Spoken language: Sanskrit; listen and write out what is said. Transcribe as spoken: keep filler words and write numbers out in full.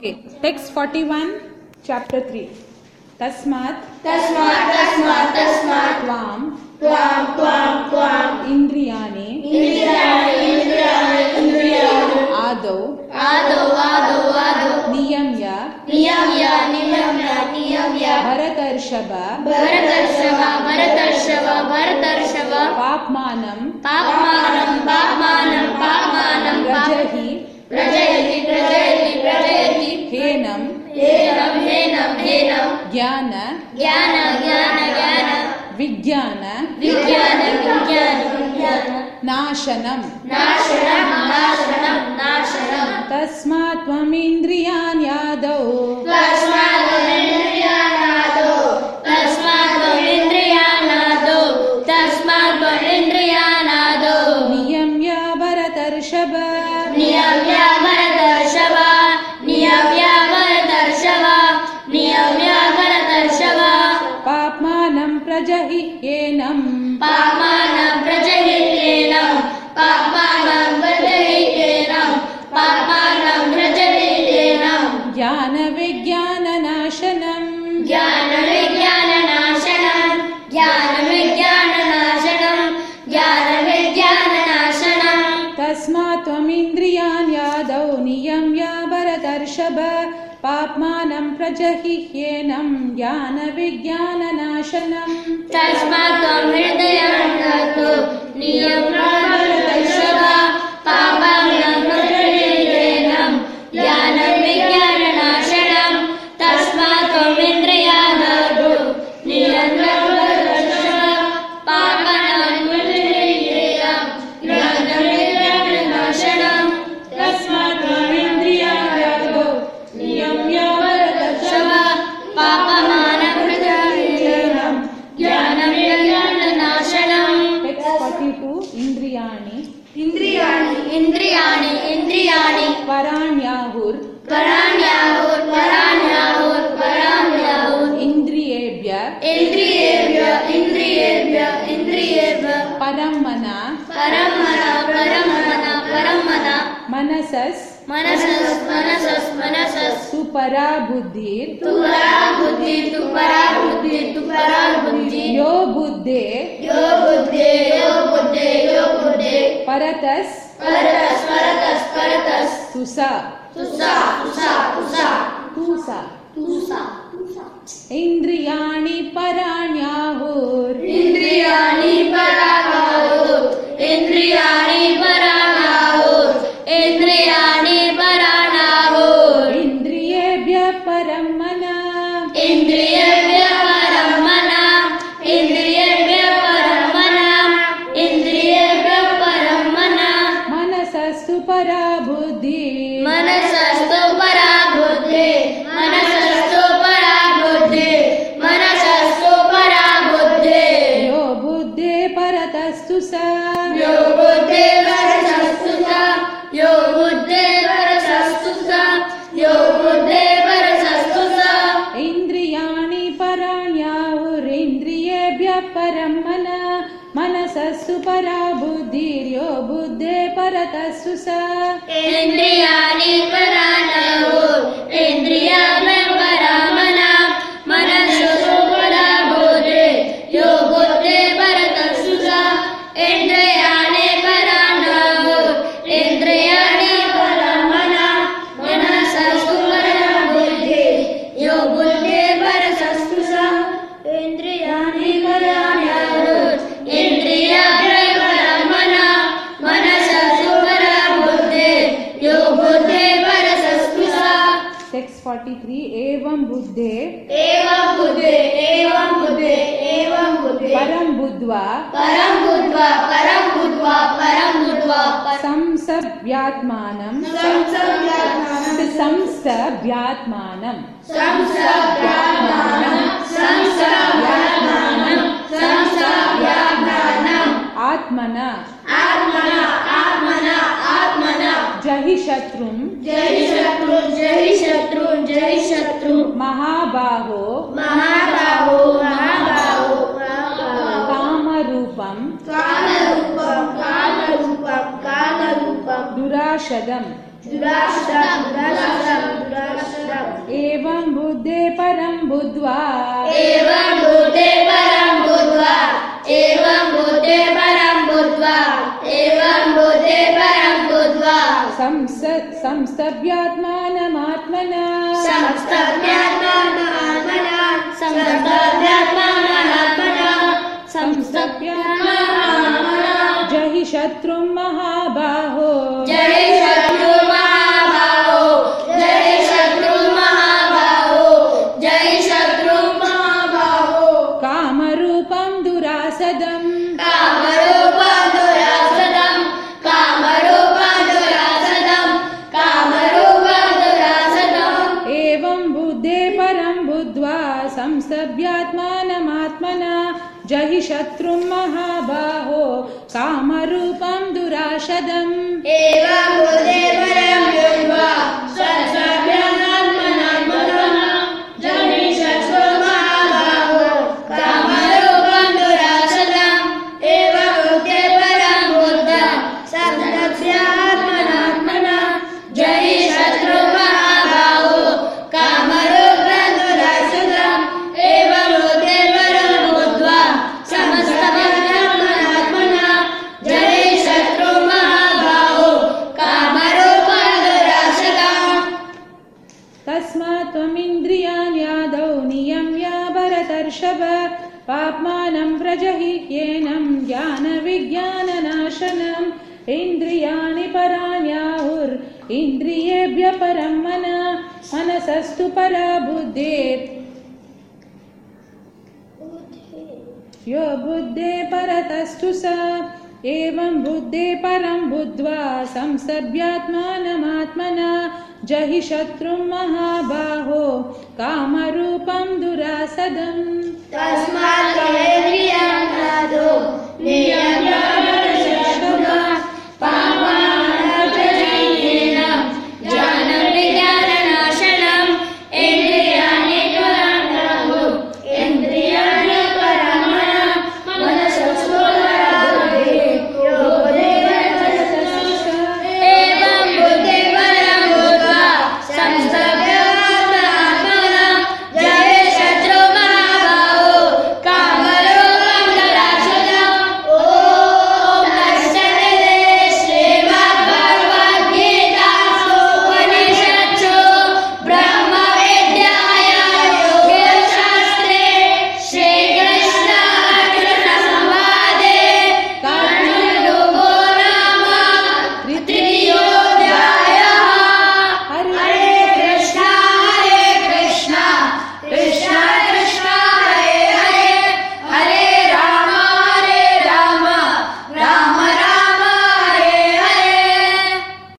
Okay, text forty-one, chapter three. Tasmat, Tasmat, Tasmat, Tasmat, Tvam, Tvam, Tvam, Tvam, Indriyani, Indriyani, Indriyani, Indriyani, Adau, Adau, Adau, Adau, Niyamya, Niyamya, Niyamya, Niyamya, Bharatarshava, Bharatarshava, Bharatarshava, Bharatarshava, Papmanam, Papmanam, Papmanam, Papmanam, Rajahi, Prajayati, Prajayati, Prajayati, Henam, Henam, Henam, Henam, Jnana, Jnana, Jnana, Jnana, Vijnana, Vijnana, Vijnana, Vijnana, Nashanam, Nashanam, Nashanam, Nashanam, Tasmat Tvam Indriyan Yadau, Tasmat Indriyanado, Tasmat Indriyanado, Tasmat Indriyanado, Niyamya Bharatarshava, Niyamya Bharatarshava, Niyamya Bharatarshava, Niyamya Bharatarshava, Papmanam Prajahi Henam, Papmanam Prajahitenam, Papmanam Prajahitenam, Papmanam Prajahitenam, Jnana Vijnana Nashanam, Jnana Vijnana Nashanam, Jnana Vijnana Nashanam, Jnana Vijnana Nashanam, Tasmat Tvam Indriyan Yadau, Niyamya Bharatarshava, Papmanam Prajahi Henam, Jnana Vijnana Nashanam, Tasmat Tvam Indriyanado, Niyamya Bharatarshava, Papmanam Prajahitenam, Jnana Vijnana Nashanam, Tasmat Tvam Indriyanado, Niyamya Bharatarshava, Papmanam Prajahitenam, Jnana Vijnana Nashanam, Tasmat Tvam Indriyanado, Niyamya Bharatarshava, Papmanam Prajahitenam, Jnana Vijnana Nashanam. text forty-two, Indriyani, Indriyani, Indriyani, Indriyani, Paranyahur, Paranyahur, Paranyahur, Paranyahur, Indriyebhya, Indriyebhya, Indriyebhya, Indriyebhya, Paramana, Paramana, Paramana, Paramana, Manasas, Manasas, Manasas, Manasas, Supara Buddhir, Tupara Buddhi, Tupara Buddhi, Tupara Buddhi, Yo Buddhe, Yo Buddhe, Yo Buddhe, Yo Buddhe, Paratas, Paratas, Paratas, Paratas, Tusa, Tusa, Tusa, Tusa, Tusa, Tusa, Tusa. Indriyani Paranyahur, Indriyani Paranahur, Indriyani Paranahur, Indriyani Paranahur, Indriyebhya Paramana, Indriyebhya Paramana, Indriyebhya Paramana, Indriyebhya Paramana, Manasastu Parabuddhi, Manasastu Parabuddhi, Manasastu Parabuddhi, Manasastu Parabuddhi, Yo Buddhe Paratastu Sa, Yo Buddhe Parasastusa, Yo Buddhe Parasastusa, Yo Buddhe Parasastusa, Indriyani Paranyahur, Indriyebhya Paramana, Manasastu Parabuddhir, Yo Buddhe Paratastu Sa, Indriyani Paranahur, Indriyani Paramana, Manasastu Parabuddhi, Yo Buddhe Paratastusa, Indriyani Paranahur, Indriyani Paramana, Manasastu Parabuddhi, Yo Buddhe Paratastusa, Indriyani Paranahur, Indriyani Paramana, Manasastu Parabuddhi, Yo Buddhe Paratastusa. text forty-three, Evam Buddhe, Evam Buddhe, Evam Buddhe, Evam Buddhe, Param Buddhva, Param Buddhva, Param Buddhva, Param Buddhva, Samsabhyatmanam, Samsabhyatmanam, Samsabhyatmanam, Samsabhyatmanam, Samsabhyatmanam, Samsabhyatmanam, Atmana, Atmana, Atmana, Atmana, Jahi Shatrum, Jai Shatru, Jai Shatru, Jai Shatru, Mahabaho, Mahabaho, Mahabaho, Mahabaho, Kamarupam, Kamarupam, Kamarupam, Kamarupam, Durashadam, Durashadam, Durashadam, Durashadam, बुद्धे परं बुद्ध्वा एवं बुद्धे परं बुद्ध्वा एवं बुद्धे परं बुद्ध्वा एवं बुद्धे परं बुद्ध्वा संस संस्तभ्यात्मानमात्मना संस्तभ्यात्मानमात्मना संस्तभ्यात्मानमात्मना संस्तभ्यात्मानमात्मना जहि शत्रुं महाबाहो जय शत्रु महाबाहो जय शत्रु महाबाहो जय शत्रु महाबाहो कामरूपं दुरासदं कामरूपं दुरासदं कामरूपं दुरासदं कामरूपं दुरासदम् एवं बुद्धे परं बुद्ध्वा संस्तभ्यात्मानमात्मना जहि शत्रुं महाबाहो कामरूपं दुराशदम् एवं बुद्धे परं बुद्ध्वा संस्तभ्यात्मानमात्मना जहि शत्रु महाबाहो कामरूपं दुरासदम् एवं बुद्धे परं बुद्ध्वा संस्तभ्यात्मानमात्मना जहि शत्रु महाबाहो कामरूपं दुरासदम् एवं बुद्धे परं बुद्ध्वा समस्तभ्यात्मानमात्मना जहि शत्रु महाबाहो कामरूपं दुरासदम् तस्मात् त्वमिन्द्रियाणि आदौ नियम्य भरतर्षभ पाप्मानं प्रजहिह्येनं ज्ञानविज्ञाननाशनम् इन्द्रियाणि पराण्याहुर् इन्द्रियेभ्यः परं मनः मनसस्तु परा बुद्धिः यो बुद्धे परतस्तु सा एवं बुद्धे परं बुद्ध्वा संस्तभ्यात्मानमात्मना जहि शत्रुं महाबाहो कामरूपं दुरासदम् तस्मात् त्वमिन्द्रियाणि आदौ नियम्य